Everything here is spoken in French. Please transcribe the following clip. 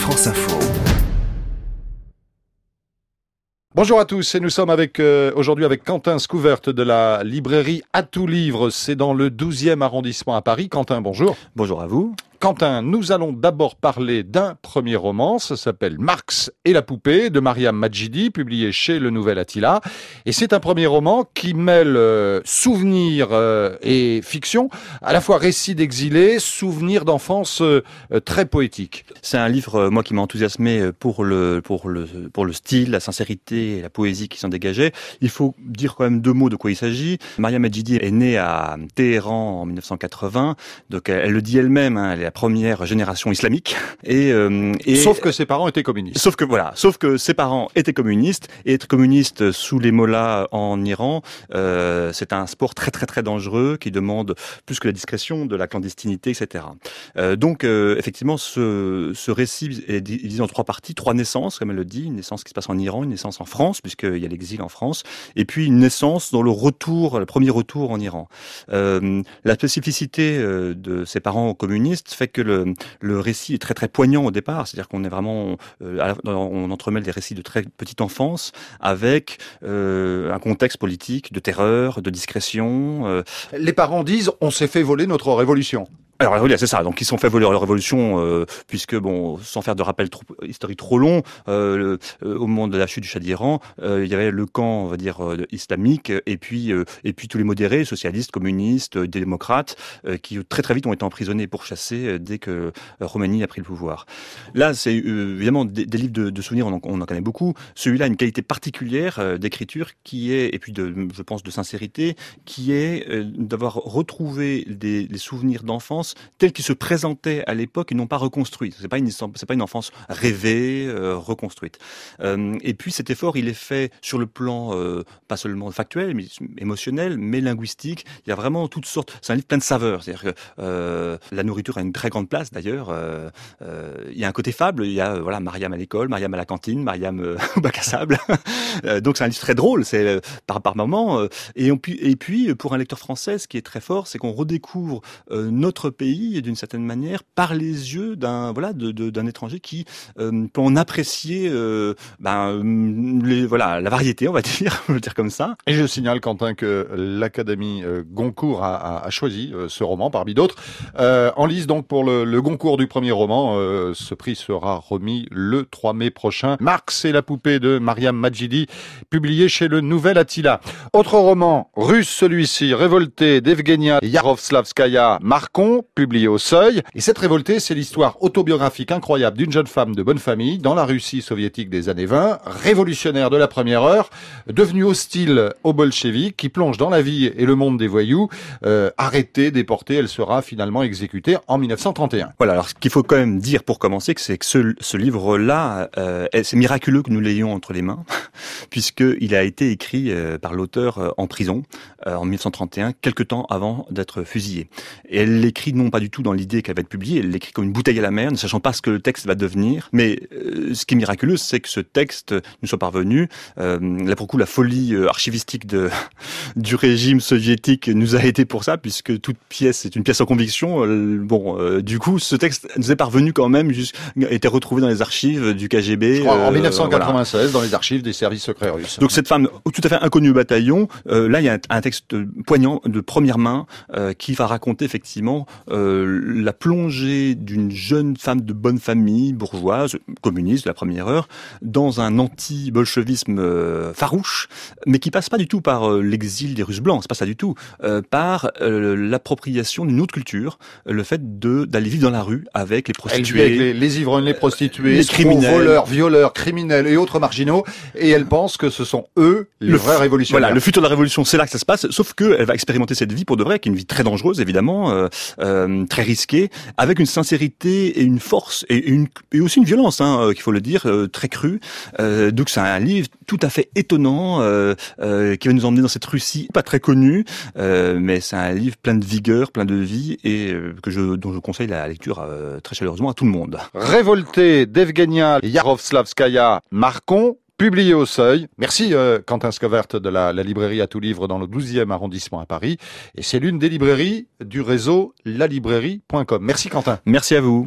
France Info. Bonjour à tous, et nous sommes aujourd'hui avec Quentin Scouvert de la librairie À Tout Livre. C'est dans le 12e arrondissement à Paris. Quentin, bonjour. Bonjour à vous. Quentin, nous allons d'abord parler d'un premier roman, ça s'appelle Marx et la poupée de Mariam Majidi, publié chez Le Nouvel Attila. Et c'est un premier roman qui mêle souvenirs et fiction, à la fois récit d'exilés, souvenirs d'enfance très poétiques. C'est un livre, moi, qui m'a enthousiasmé pour le style, la sincérité et la poésie qui s'en dégageait. Il faut dire quand même deux mots de quoi il s'agit. Mariam Majidi est née à Téhéran en 1980, donc elle le dit elle-même, hein, elle est la première génération islamique. Sauf que ses parents étaient communistes. Sauf que ses parents étaient communistes, et être communiste sous les mollahs en Iran, c'est un sport très très très dangereux qui demande plus que la discrétion, de la clandestinité, etc. Donc effectivement, ce récit est divisé en trois parties, trois naissances, comme elle le dit, une naissance qui se passe en Iran, une naissance en France, puisqu'il y a l'exil en France, et puis une naissance dans le premier retour en Iran. La spécificité de ses parents communistes fait que le récit est très très poignant au départ, c'est-à-dire qu'on est vraiment, on entremêle des récits de très petite enfance avec un contexte politique de terreur, de discrétion. Les parents disent « on s'est fait voler notre révolution ». Alors voilà, c'est ça. Donc ils se sont fait voler leur révolution, puisque bon, sans faire de rappel historique trop long, au moment de la chute du Shah d'Iran, il y avait le camp, on va dire, islamique, et puis tous les modérés, socialistes, communistes, démocrates, qui très très vite ont été emprisonnés et pourchassés dès que Khomeini a pris le pouvoir. Là, c'est évidemment des livres de souvenirs, on en connaît beaucoup. Celui-là a une qualité particulière d'écriture qui est, et puis je pense de sincérité, qui est d'avoir retrouvé les souvenirs d'enfance tels qu'ils se présentaient à l'époque et non pas reconstruits. C'est pas une enfance rêvée, reconstruite. Et puis cet effort, il est fait sur le plan pas seulement factuel, mais émotionnel, mais linguistique. Il y a vraiment toutes sortes. C'est un livre plein de saveurs. C'est-à-dire que la nourriture a une très grande place. D'ailleurs, il y a un côté fable. Il y a Mariam à l'école, Mariam à la cantine, Mariam au bac à sable. Donc c'est un livre très drôle. C'est par moment. Et puis pour un lecteur français, ce qui est très fort, c'est qu'on redécouvre notre pays d'une certaine manière par les yeux d'un étranger qui peut en apprécier la variété, on va dire, je veux dire comme ça. Et je signale, Quentin, que l'Académie Goncourt a choisi ce roman parmi d'autres. En lice donc pour le Goncourt du premier roman, ce prix sera remis le 3 mai prochain. Marx et la poupée de Mariam Majidi, publié chez Le Nouvel Attila. Autre roman, russe celui-ci, Révolté d'Evgenia Yarovslavskaya Marcon, publié au Seuil. Et cette révoltée, c'est l'histoire autobiographique incroyable d'une jeune femme de bonne famille dans la Russie soviétique des années 20, révolutionnaire de la première heure, devenue hostile aux bolcheviks, qui plonge dans la vie et le monde des voyous, arrêtée, déportée, elle sera finalement exécutée en 1931. Voilà, alors ce qu'il faut quand même dire pour commencer, c'est que ce livre-là, c'est miraculeux que nous l'ayons entre les mains, puisqu'il a été écrit par l'auteur en prison en 1931, quelque temps avant d'être fusillé. Et elle l'écrit non pas du tout dans l'idée qu'elle va être publiée, elle l'écrit comme une bouteille à la mer, ne sachant pas ce que le texte va devenir. Mais ce qui est miraculeux, c'est que ce texte nous soit parvenu. Là, pour le coup, la folie archivistique du régime soviétique nous a aidé pour ça, puisque toute pièce est une pièce en conviction. Du coup, ce texte nous est parvenu quand même, a été retrouvé dans les archives du KGB. En 1996, dans les archives des services secrets russes. Donc cette femme tout à fait inconnue au bataillon, là, il y a un texte poignant de première main qui va raconter effectivement la plongée d'une jeune femme de bonne famille, bourgeoise, communiste de la première heure, dans un anti-bolchevisme farouche, mais qui passe pas du tout par l'exil des Russes blancs, c'est pas ça du tout, par l'appropriation d'une autre culture, le fait d'aller vivre dans la rue avec les prostituées. Elle vit avec les ivrognes, les prostituées, les criminels, voleurs, violeurs, criminels et autres marginaux, et elle pense que ce sont eux les vrais révolutionnaires. Voilà, le futur de la révolution, c'est là que ça se passe, sauf qu'elle va expérimenter cette vie pour de vrai, qui est une vie très dangereuse évidemment, très risqué, avec une sincérité et une force et aussi une violence, qu'il faut le dire, très crue. Donc c'est un livre tout à fait étonnant qui va nous emmener dans cette Russie pas très connue, mais c'est un livre plein de vigueur, plein de vie et dont je conseille la lecture très chaleureusement à tout le monde. Révolté d'Evgenia Yarovslavskaya Marcon, publié au Seuil. Merci Quentin Scouvert de la librairie À Tout Livre dans le 12e arrondissement à Paris. Et c'est l'une des librairies du réseau lalibrairie.com. Merci Quentin. Merci à vous.